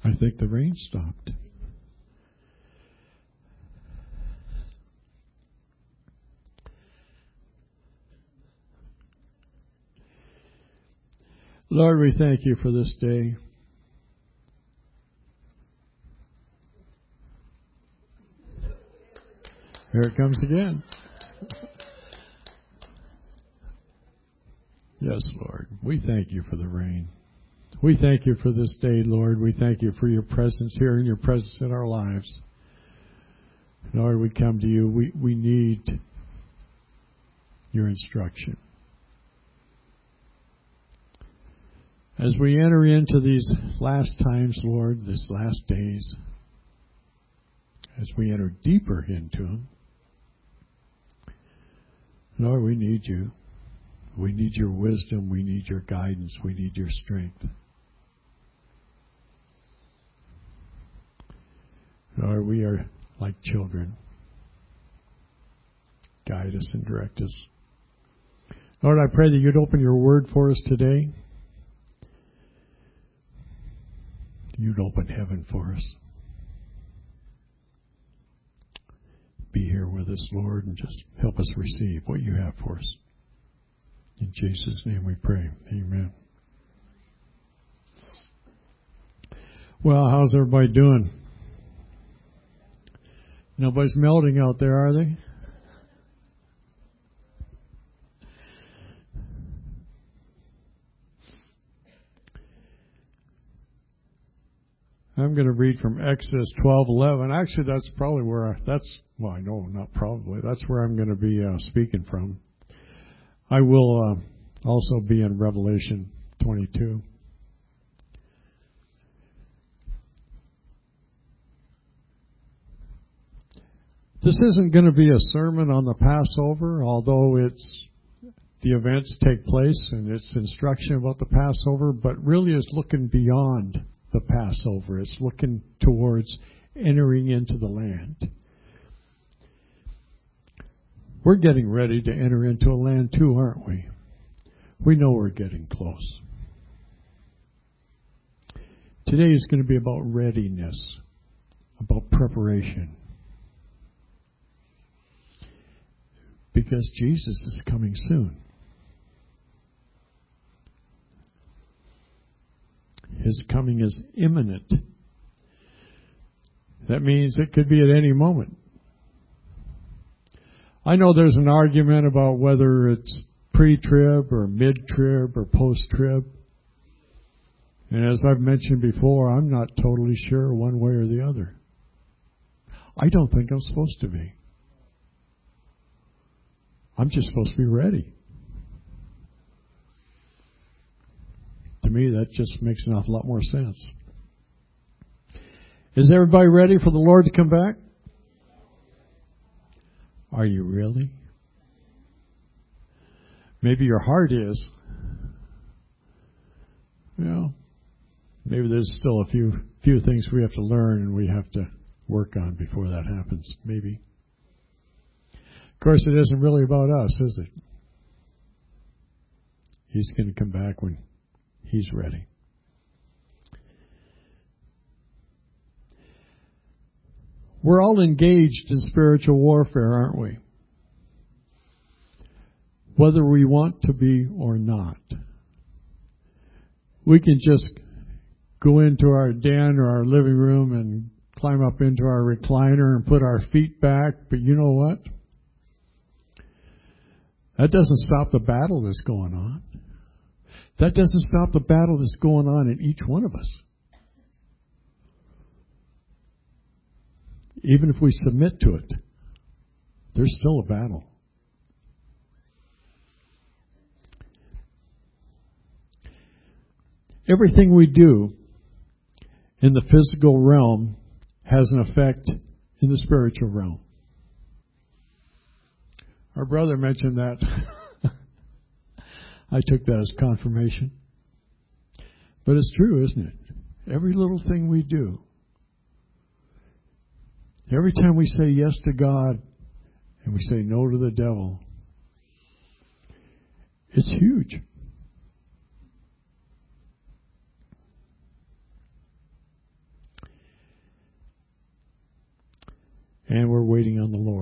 I think the rain stopped. Lord, we thank you for this day. Here it comes again. Yes, Lord. We thank you for the rain. We thank you for this day, Lord. We thank you for your presence here and your presence in our lives. Lord, we come to you. We need your instruction. As we enter into these last times, Lord, these last days, as we enter deeper into them, Lord, we need you. We need your wisdom. We need your guidance. We need your strength. Lord, we are like children. Guide us and direct us. Lord, I pray that you'd open your word for us today. You'd open heaven for us. Be here with us, Lord, and just help us receive what you have for us. In Jesus' name we pray. Amen. Well, how's everybody doing? Nobody's melting out there, are they? I'm going to read from Exodus 12:11. Actually, that's probably where that's where I'm going to be speaking from. I will also be in Revelation 22. This isn't going to be a sermon on the Passover, although the events take place and it's instruction about the Passover, but really it's looking beyond the Passover. It's looking towards entering into the land. We're getting ready to enter into a land too, aren't we? We know we're getting close. Today is going to be about readiness, about preparation. Because Jesus is coming soon. His coming is imminent. That means it could be at any moment. I know there's an argument about whether it's pre-trib or mid-trib or post-trib. And as I've mentioned before, I'm not totally sure one way or the other. I don't think I'm supposed to be. I'm just supposed to be ready. To me, that just makes an awful lot more sense. Is everybody ready for the Lord to come back? Are you really? Maybe your heart is. Well, maybe there's still a few things we have to learn and we have to work on before that happens. Maybe. Of course, it isn't really about us, is it? He's going to come back when He's ready. We're all engaged in spiritual warfare, aren't we? Whether we want to be or not. We can just go into our den or our living room and climb up into our recliner and put our feet back, but you know what? That doesn't stop the battle that's going on. That doesn't stop the battle that's going on in each one of us. Even if we submit to it, there's still a battle. Everything we do in the physical realm has an effect in the spiritual realm. Our brother mentioned that. I took that as confirmation. But it's true, isn't it? Every little thing we do, every time we say yes to God and we say no to the devil, it's huge.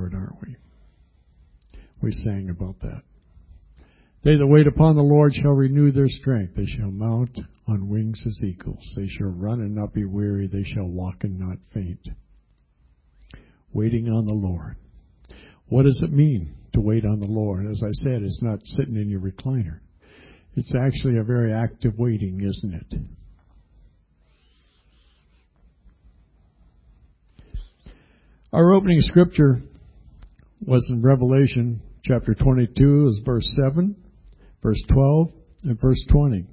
Lord, aren't we? We sang about that. They that wait upon the Lord shall renew their strength. They shall mount on wings as eagles. They shall run and not be weary. They shall walk and not faint. Waiting on the Lord. What does it mean to wait on the Lord? As I said, it's not sitting in your recliner. It's actually a very active waiting, isn't it? Our opening scripture was in Revelation chapter 22, is verse 7, verse 12, and verse 20.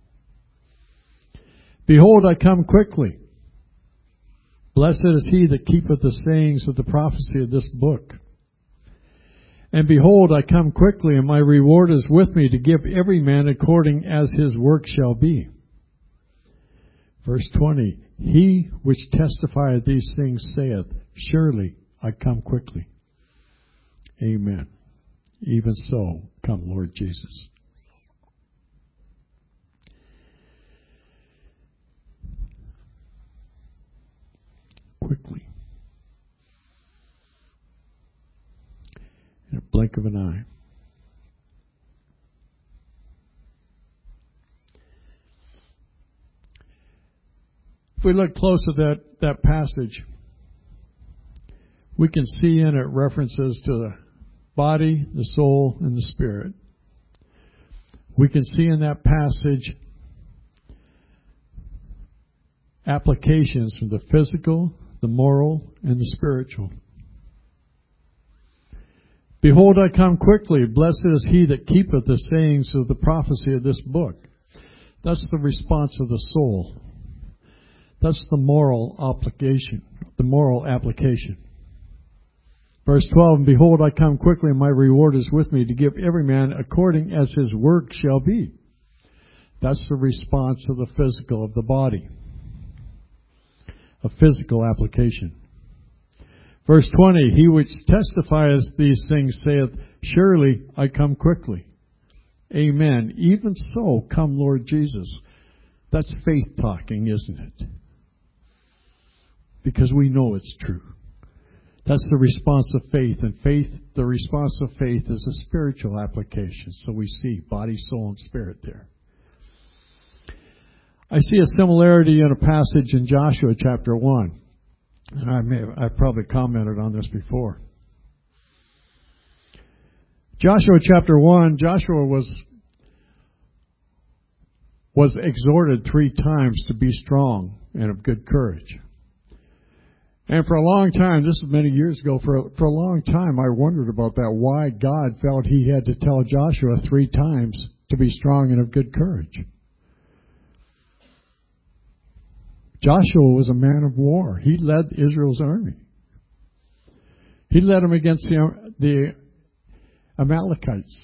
Behold, I come quickly. Blessed is he that keepeth the sayings of the prophecy of this book. And behold, I come quickly, and my reward is with me to give every man according as his work shall be. Verse 20, he which testifieth these things saith, surely I come quickly. Amen. Even so, come Lord Jesus. Quickly. In a blink of an eye. If we look close at that passage, we can see in it references to the body, the soul, and the spirit. We can see in that passage applications from the physical, the moral, and the spiritual. Behold, I come quickly. Blessed is he that keepeth the sayings of the prophecy of this book. That's the response of the soul. That's the moral obligation, the moral application. Verse 12, and behold, I come quickly, and my reward is with me to give every man according as his work shall be. That's the response of the physical, of the body. A physical application. Verse 20, he which testifieth these things saith, surely I come quickly. Amen. Even so, come Lord Jesus. That's faith talking, isn't it? Because we know it's true. That's the response of faith. And faith, the response of faith is a spiritual application. So we see body, soul, and spirit there. I see a similarity in a passage in Joshua chapter 1. And I've probably commented on this before. Joshua chapter 1, Joshua was exhorted 3 times to be strong and of good courage. And for a long time, this is many years ago, for a long time I wondered about that, why God felt he had to tell Joshua 3 times to be strong and of good courage. Joshua was a man of war. He led Israel's army. He led them against the Amalekites.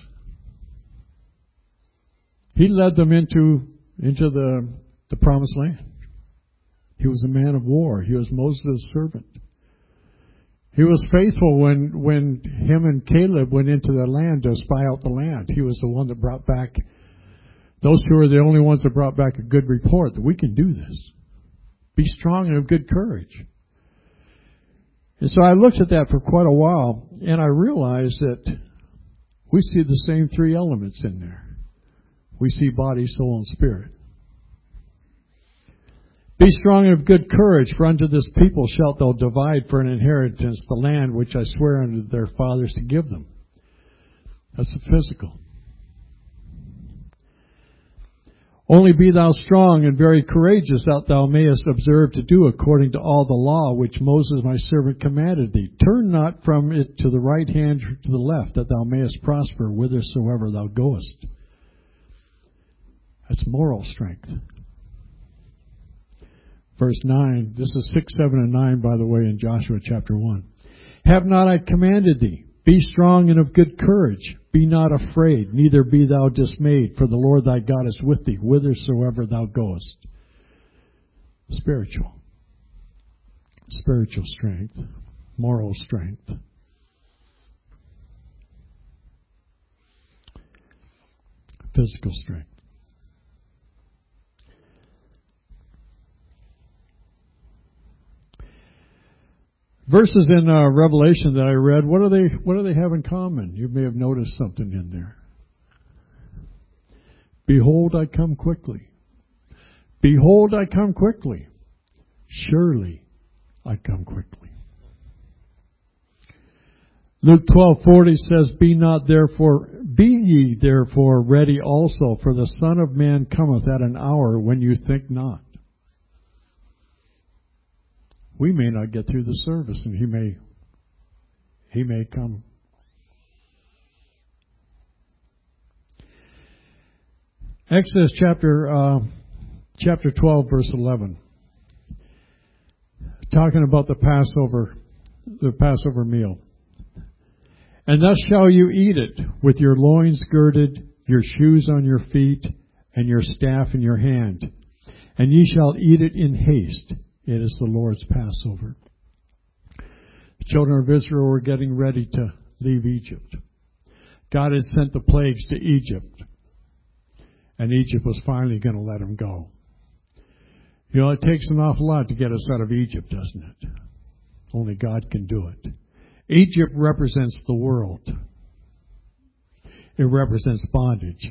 He led them into the promised land. He was a man of war. He was Moses' servant. He was faithful when him and Caleb went into the land to spy out the land. He was the one that brought back, those 2 are the only ones that brought back a good report that we can do this. Be strong and of good courage. And so I looked at that for quite a while, and I realized that we see the same 3 elements in there. We see body, soul, and spirit. Be strong and of good courage, for unto this people shalt thou divide for an inheritance the land which I swear unto their fathers to give them. That's the physical. Only be thou strong and very courageous, that thou mayest observe to do according to all the law which Moses my servant commanded thee. Turn not from it to the right hand or to the left, that thou mayest prosper whithersoever thou goest. That's moral strength. Verse 9, this is 6, 7, and 9, by the way, in Joshua chapter 1. Have not I commanded thee? Be strong and of good courage. Be not afraid, neither be thou dismayed, for the Lord thy God is with thee, whithersoever thou goest. Spiritual strength, moral strength. Physical strength. verses in Revelation that I read, what do they have in common? You may have noticed something in there. Behold, I come quickly. Behold, I come quickly. Surely, I come quickly. Luke 12:40 says, Be ye therefore ready also, for the Son of Man cometh at an hour when you think not. We may not get through the service, and he may come. Exodus chapter 12, verse 11. Talking about the Passover meal. And thus shall you eat it, with your loins girded, your shoes on your feet, and your staff in your hand. And ye shall eat it in haste. It is the Lord's Passover. The children of Israel were getting ready to leave Egypt. God had sent the plagues to Egypt. And Egypt was finally going to let them go. You know, it takes an awful lot to get us out of Egypt, doesn't it? Only God can do it. Egypt represents the world. It represents bondage.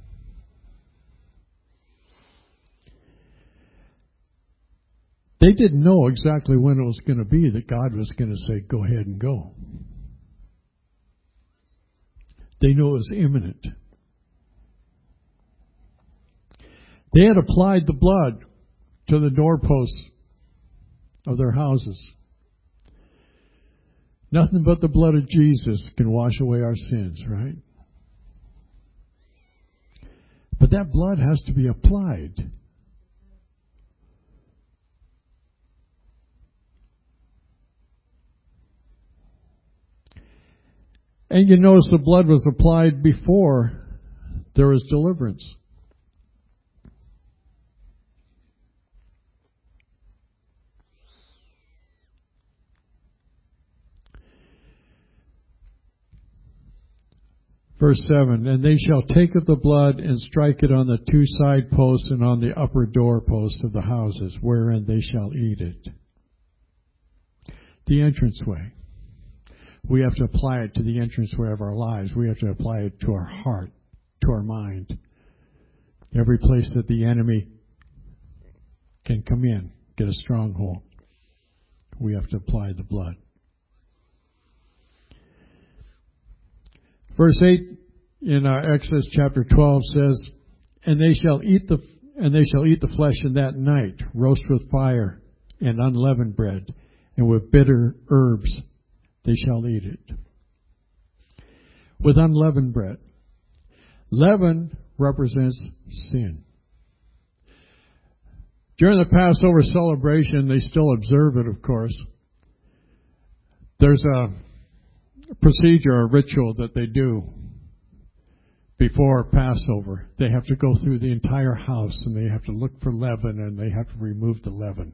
They didn't know exactly when it was going to be that God was going to say, go ahead and go. They knew it was imminent. They had applied the blood to the doorposts of their houses. Nothing but the blood of Jesus can wash away our sins, right? But that blood has to be applied. And you notice the blood was applied before there was deliverance. Verse 7, And they shall take of the blood and strike it on the two side posts and on the upper door posts of the houses, wherein they shall eat it. The entranceway. We have to apply it to the entranceway of our lives. We have to apply it to our heart, to our mind. Every place that the enemy can come in, get a stronghold, we have to apply the blood. Verse 8 in Exodus chapter 12 says, And they shall eat the flesh in that night, roast with fire and unleavened bread, and with bitter herbs they shall eat it. With unleavened bread. Leaven represents sin. During the Passover celebration, they still observe it, of course. There's a procedure, a ritual that they do before Passover. They have to go through the entire house and they have to look for leaven and they have to remove the leaven.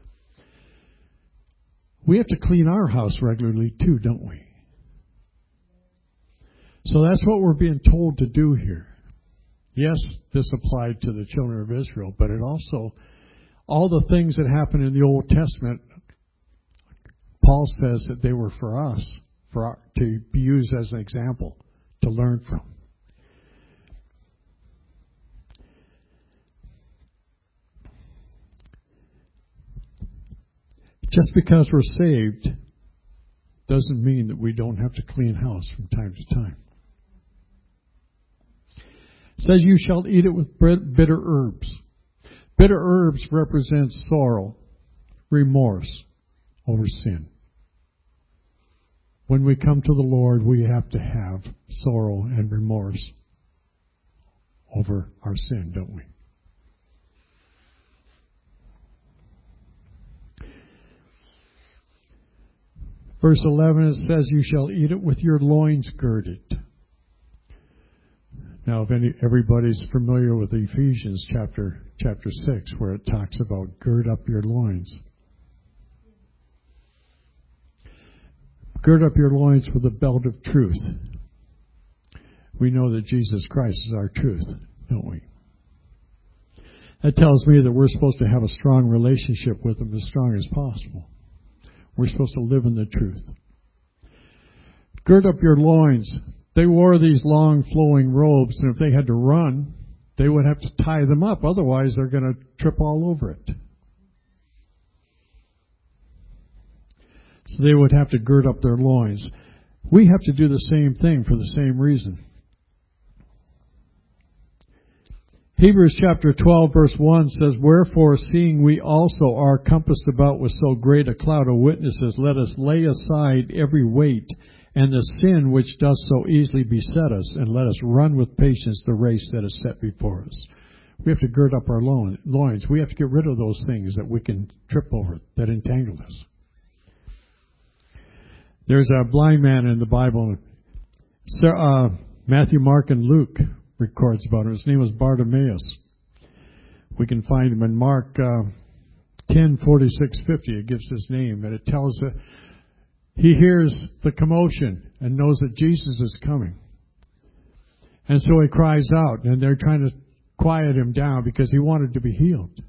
We have to clean our house regularly too, don't we? So that's what we're being told to do here. Yes, this applied to the children of Israel, but it also, all the things that happened in the Old Testament, Paul says that they were for us, to be used as an example, to learn from. Just because we're saved doesn't mean that we don't have to clean house from time to time. It says, You shall eat it with bitter herbs. Bitter herbs represent sorrow, remorse over sin. When we come to the Lord, we have to have sorrow and remorse over our sin, don't we? Verse 11, it says, You shall eat it with your loins girded. Now, if everybody's familiar with Ephesians chapter 6, where it talks about gird up your loins. Gird up your loins with the belt of truth. We know that Jesus Christ is our truth, don't we? That tells me that we're supposed to have a strong relationship with Him, as strong as possible. We're supposed to live in the truth. Gird up your loins. They wore these long flowing robes, and if they had to run, they would have to tie them up. Otherwise, they're going to trip all over it. So they would have to gird up their loins. We have to do the same thing for the same reason. Hebrews chapter 12 verse 1 says, "Wherefore, seeing we also are compassed about with so great a cloud of witnesses, let us lay aside every weight and the sin which does so easily beset us, and let us run with patience the race that is set before us." We have to gird up our loins. We have to get rid of those things that we can trip over, that entangle us. There's a blind man in the Bible. Matthew, Mark, and Luke records about him. His name was Bartimaeus. We can find him in Mark 10:46-50. It gives his name, and it tells that he hears the commotion and knows that Jesus is coming. And so he cries out, and they're trying to quiet him down because he wanted to be healed.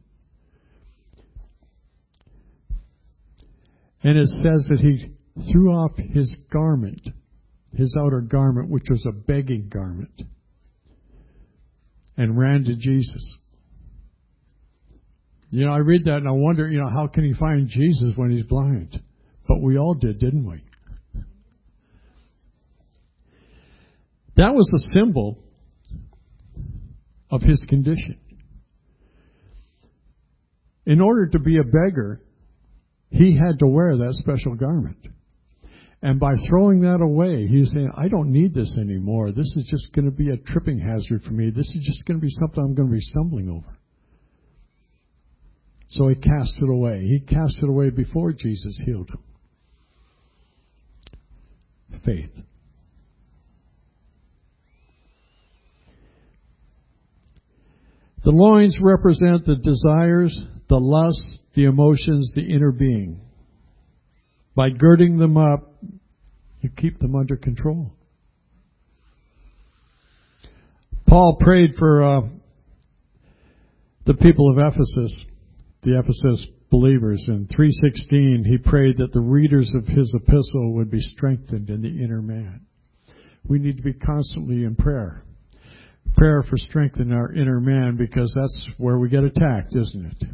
And it says that he threw off his garment, his outer garment, which was a begging garment, and ran to Jesus. I read that and I wonder, how can he find Jesus when he's blind? But we all did, didn't we? That was a symbol of his condition. In order to be a beggar, he had to wear that special garment. And by throwing that away, he's saying, I don't need this anymore. This is just going to be a tripping hazard for me. This is just going to be something I'm going to be stumbling over. So he cast it away. He cast it away before Jesus healed him. Faith. The loins represent the desires, the lusts, the emotions, the inner being. By girding them up, you keep them under control. Paul prayed for the people of Ephesus, the Ephesus believers. In 3:16, he prayed that the readers of his epistle would be strengthened in the inner man. We need to be constantly in prayer. Prayer for strength in our inner man, because that's where we get attacked, isn't it?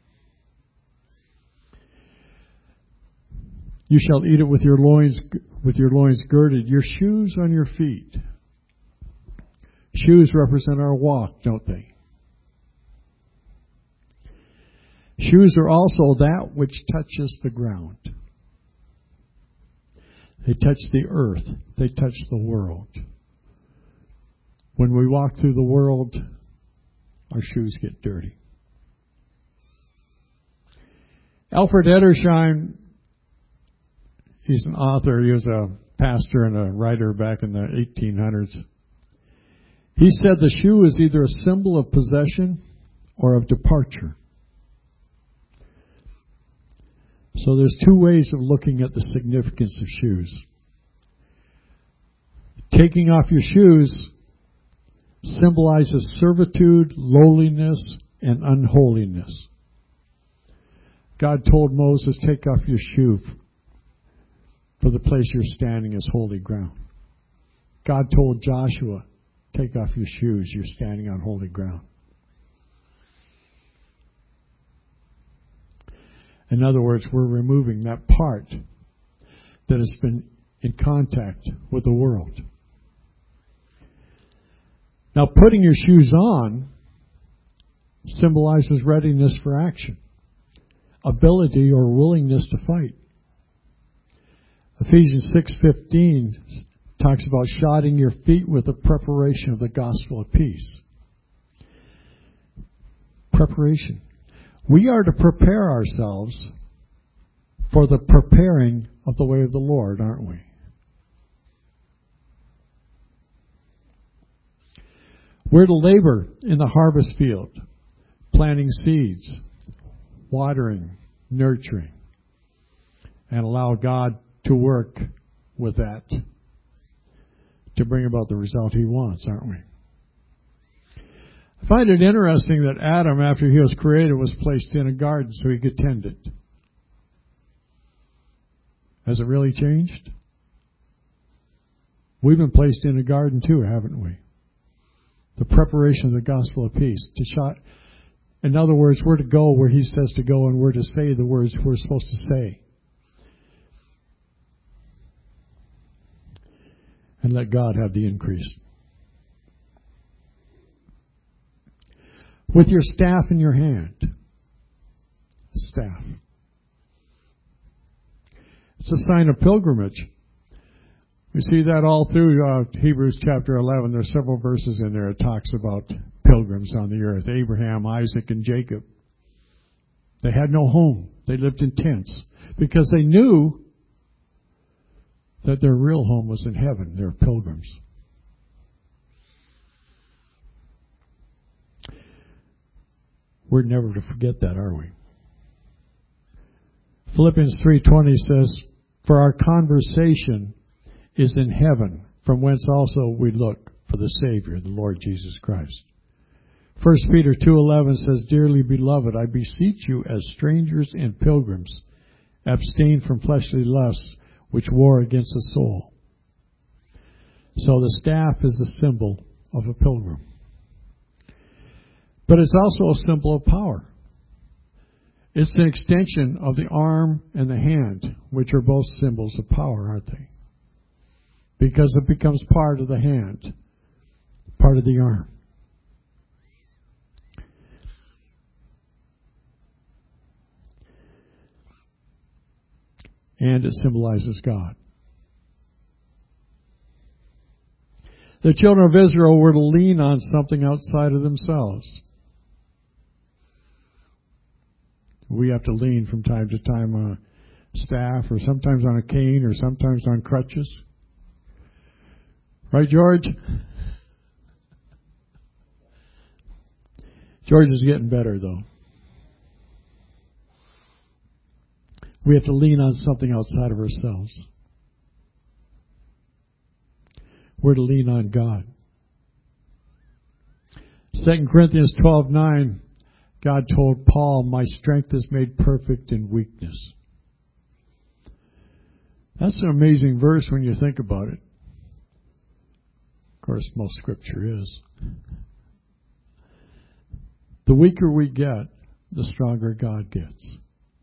You shall eat it with your loins girded, your shoes on your feet. Shoes represent our walk, don't they? Shoes are also that which touches the ground. They touch the earth. They touch the world. When we walk through the world, our shoes get dirty. Alfred Edersheim, he's an author. He was a pastor and a writer back in the 1800s. He said the shoe is either a symbol of possession or of departure. So there's two ways of looking at the significance of shoes. Taking off your shoes symbolizes servitude, lowliness, and unholiness. God told Moses, take off your shoe, for the place you're standing is holy ground. God told Joshua, take off your shoes, you're standing on holy ground. In other words, we're removing that part that has been in contact with the world. Now, putting your shoes on symbolizes readiness for action, ability or willingness to fight. Ephesians 6:15 talks about shodding your feet with the preparation of the gospel of peace. Preparation. We are to prepare ourselves for the preparing of the way of the Lord, aren't we? We're to labor in the harvest field, planting seeds, watering, nurturing, and allow God to work with that to bring about the result He wants, aren't we? I find it interesting that Adam, after he was created, was placed in a garden so he could tend it. Has it really changed? We've been placed in a garden too, haven't we? The preparation of the gospel of peace. In other words, we're to go where He says to go, and we're to say the words we're supposed to say. And let God have the increase. With your staff in your hand. Staff. It's a sign of pilgrimage. We see that all through Hebrews chapter 11. There's several verses in there that talks about pilgrims on the earth. Abraham, Isaac, and Jacob. They had no home. They lived in tents because they knew that their real home was in heaven. They're pilgrims. We're never to forget that, are we? Philippians 3:20 says, "For our conversation is in heaven, from whence also we look for the Savior, the Lord Jesus Christ." 1 Peter 2:11 says, "Dearly beloved, I beseech you as strangers and pilgrims, abstain from fleshly lusts which war against the soul." So the staff is a symbol of a pilgrim. But it's also a symbol of power. It's an extension of the arm and the hand, which are both symbols of power, aren't they? Because it becomes part of the hand, part of the arm. And it symbolizes God. The children of Israel were to lean on something outside of themselves. We have to lean from time to time on a staff, or sometimes on a cane, or sometimes on crutches. Right, George? George is getting better, though. We have to lean on something outside of ourselves. We're to lean on God. 2 Corinthians 12:9, God told Paul, "My strength is made perfect in weakness." That's an amazing verse when you think about it. Of course, most Scripture is. The weaker we get, the stronger God gets.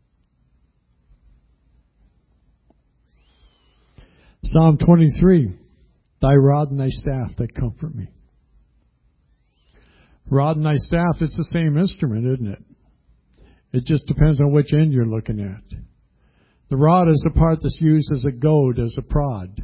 Psalm 23, "Thy rod and thy staff, they comfort me." Rod and thy staff, it's the same instrument, isn't it? It just depends on which end you're looking at. The rod is the part that's used as a goad, as a prod,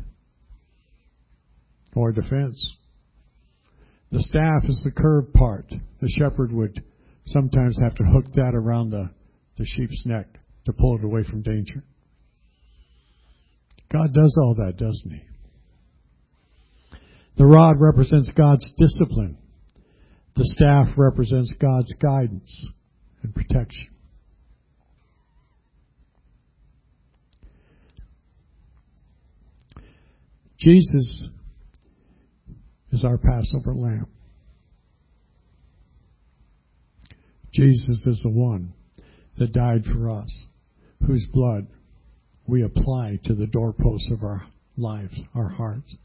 or defense. The staff is the curved part. The shepherd would sometimes have to hook that around the sheep's neck to pull it away from danger. God does all that, doesn't He? The rod represents God's discipline. The staff represents God's guidance and protection. Jesus is our Passover lamb. Jesus is the one that died for us, whose blood we apply to the doorposts of our lives, our hearts.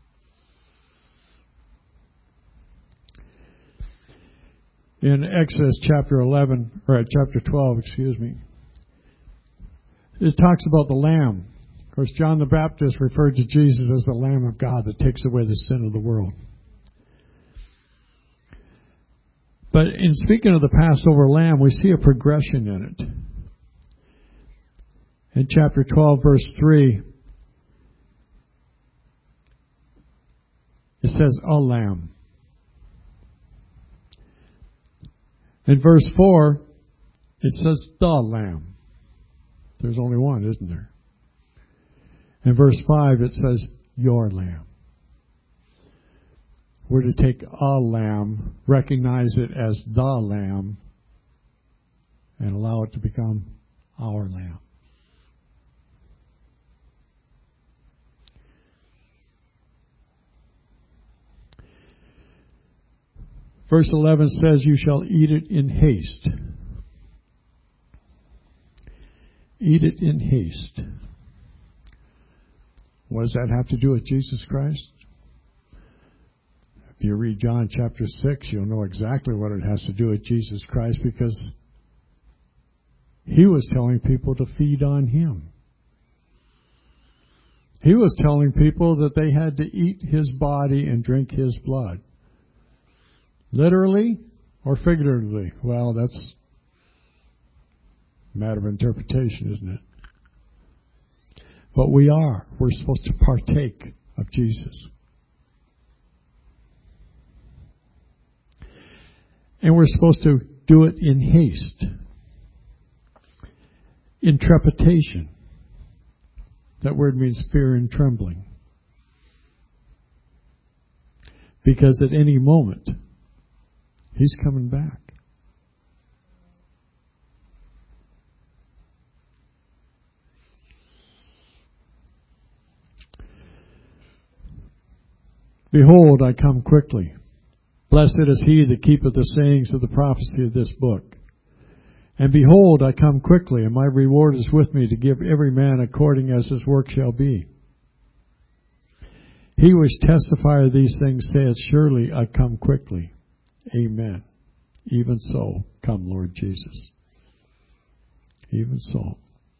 In Exodus chapter 12, it talks about the Lamb. Of course, John the Baptist referred to Jesus as the Lamb of God that takes away the sin of the world. But in speaking of the Passover Lamb, we see a progression in it. In chapter 12, verse 3, it says, "A lamb." In verse 4, it says, "The lamb." There's only one, isn't there? In verse 5, it says, "Your lamb." We're to take a lamb, recognize it as the lamb, and allow it to become our lamb. Verse 11 says, "You shall eat it in haste." Eat it in haste. What does that have to do with Jesus Christ? If you read John chapter 6, you'll know exactly what it has to do with Jesus Christ, because he was telling people to feed on him. He was telling people that they had to eat his body and drink his blood. Literally or figuratively? Well, that's a matter of interpretation, isn't it? But we're supposed to partake of Jesus. And we're supposed to do it in haste, in trepidation. That word means fear and trembling. Because at any moment, he's coming back. Behold, I come quickly. Blessed is he that keepeth the sayings of the prophecy of this book. And behold, I come quickly, and my reward is with me to give every man according as his work shall be. He which testifieth of these things saith, surely I come quickly. Amen. Even so, come, Lord Jesus. Even so.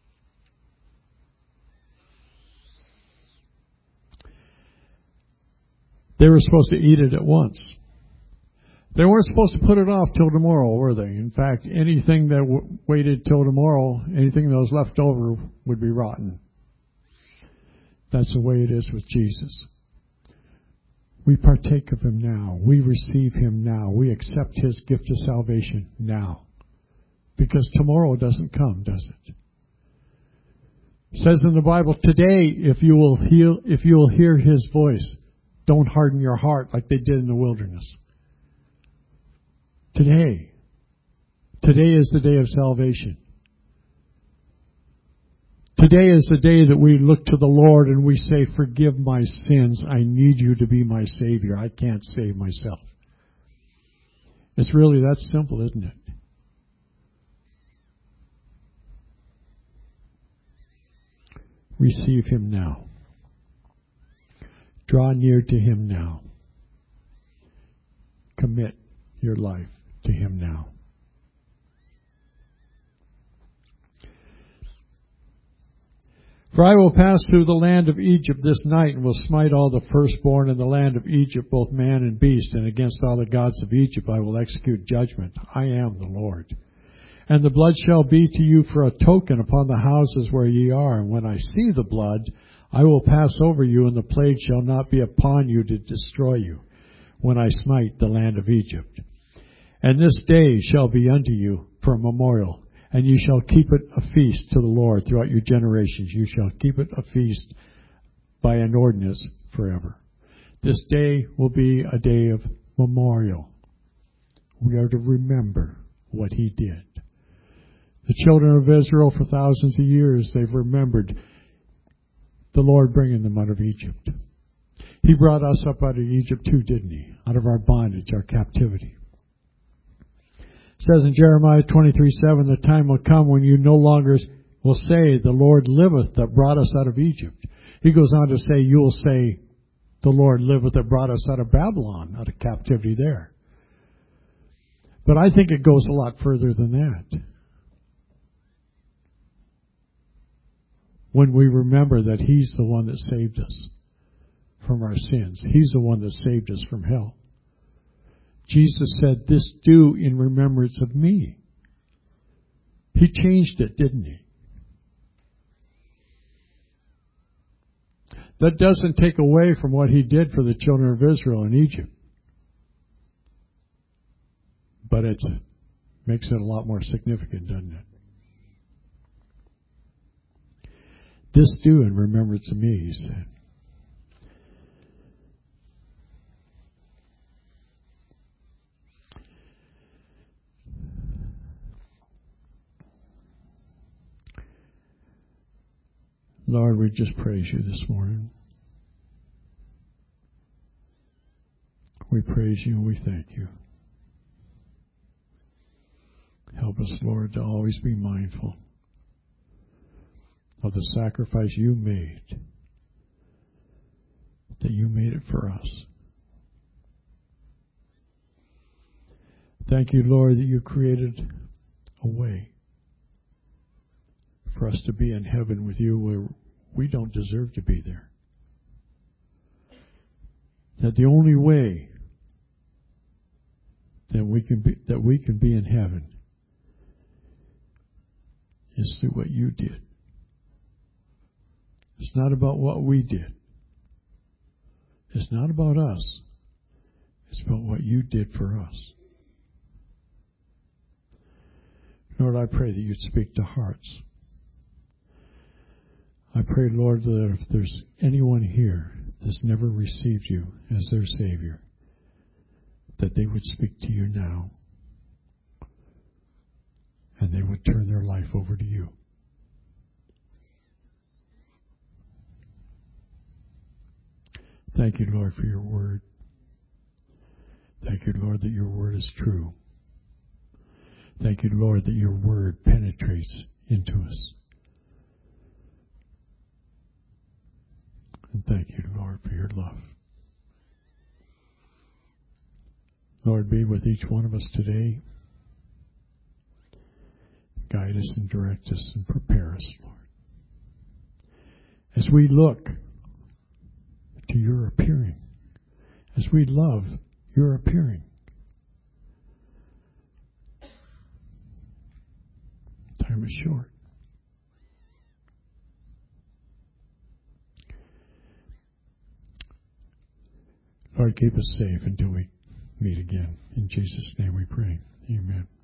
They were supposed to eat it at once. They weren't supposed to put it off till tomorrow, were they? In fact, anything that waited till tomorrow, anything that was left over would be rotten. That's the way it is with Jesus. We partake of him now. We receive him now. We accept his gift of salvation now. Because tomorrow doesn't come, does it? It says in the Bible, today, if you will hear his voice, don't harden your heart like they did in the wilderness. Today is the day of salvation. Today is the day that we look to the Lord and we say, forgive my sins. I need you to be my Savior. I can't save myself. It's really that simple, isn't it? Receive him now. Draw near to him now. Commit your life to him now. For I will pass through the land of Egypt this night, and will smite all the firstborn in the land of Egypt, both man and beast, and against all the gods of Egypt I will execute judgment. I am the Lord. And the blood shall be to you for a token upon the houses where ye are. And when I see the blood, I will pass over you, and the plague shall not be upon you to destroy you, when I smite the land of Egypt. And this day shall be unto you for a memorial, and you shall keep it a feast to the Lord throughout your generations. You shall keep it a feast by an ordinance forever. This day will be a day of memorial. We are to remember what he did. The children of Israel for thousands of years, they've remembered the Lord bringing them out of Egypt. He brought us up out of Egypt too, didn't he? Out of our bondage, our captivity. It says in Jeremiah 23:7, the time will come when you no longer will say, the Lord liveth that brought us out of Egypt. He goes on to say, you will say, the Lord liveth that brought us out of Babylon, out of captivity there. But I think it goes a lot further than that. When we remember that he's the one that saved us from our sins. He's the one that saved us from hell. Jesus said, this do in remembrance of me. He changed it, didn't he? That doesn't take away from what he did for the children of Israel in Egypt. But it makes it a lot more significant, doesn't it? This do in remembrance of me, he said. Lord, we just praise you this morning. We praise you and we thank you. Help us, Lord, to always be mindful of the sacrifice you made that you made it for us. Thank you, Lord, that you created a way for us to be in heaven with you where we don't deserve to be there. That the only way that we can be in heaven is through what you did. It's not about what we did. It's not about us. It's about what you did for us. Lord, I pray that you'd speak to hearts. I pray, Lord, that if there's anyone here that's never received you as their Savior, that they would speak to you now and they would turn their life over to you. Thank you, Lord, for your word. Thank you, Lord, that your word is true. Thank you, Lord, that your word penetrates into us. And thank you, Lord, for your love. Lord, be with each one of us today. Guide us and direct us and prepare us, Lord. As we look to your appearing, as we love your appearing. Time is short. Lord, keep us safe until we meet again. In Jesus' name we pray. Amen.